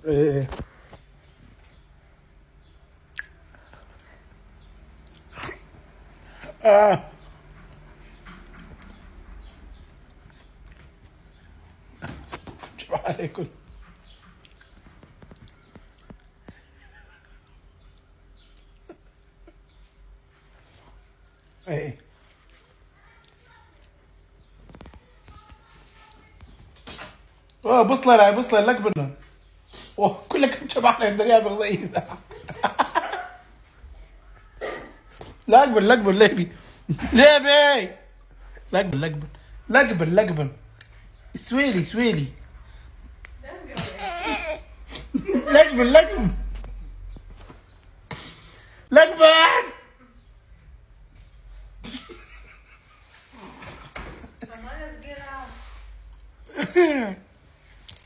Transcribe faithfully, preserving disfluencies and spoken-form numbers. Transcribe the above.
ايه اه شو عليكم. ايه اه بص لها بص لها قبل اوه كلك شبعنا الدنيا بغضي لا قبل لا قبل ليبي ليبي لا قبل لا قبل لا قبل لا قبل سويلي سويلي لا قبل لا قبل